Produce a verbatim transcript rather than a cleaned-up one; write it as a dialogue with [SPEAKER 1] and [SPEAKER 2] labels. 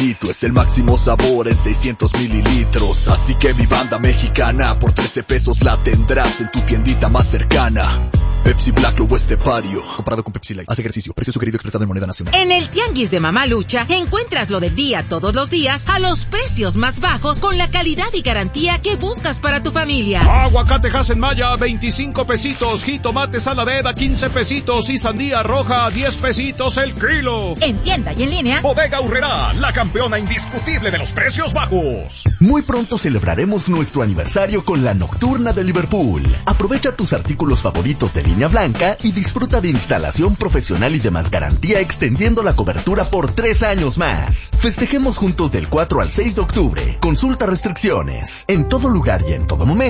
[SPEAKER 1] favorito es el máximo sabor en seiscientos mililitros. Así que mi banda mexicana por trece pesos la tendrás en tu tiendita más cercana. Pepsi Black Lobo Estepario, comparado con Pepsi Light. Haz ejercicio, precio sugerido expresado en moneda nacional.
[SPEAKER 2] En el Tianguis de Mamalucha encuentras lo del día todos los días a los precios más bajos con la calidad y garantía que buscas para tu familia.
[SPEAKER 3] Aguacate Hass en Maya, veinticinco pesitos. Jitomate Saladera, quince pesitos. Y sandía roja, diez pesitos el kilo.
[SPEAKER 2] En tienda y en línea,
[SPEAKER 3] Bodega Aurrerá, la campeona indiscutible de los precios bajos.
[SPEAKER 4] Muy pronto celebraremos nuestro aniversario con la Nocturna de Liverpool. Aprovecha tus artículos favoritos de línea blanca y disfruta de instalación profesional y de más garantía extendiendo la cobertura por tres años más. Festejemos juntos del cuatro al seis de octubre. Consulta restricciones. En todo lugar y en todo momento.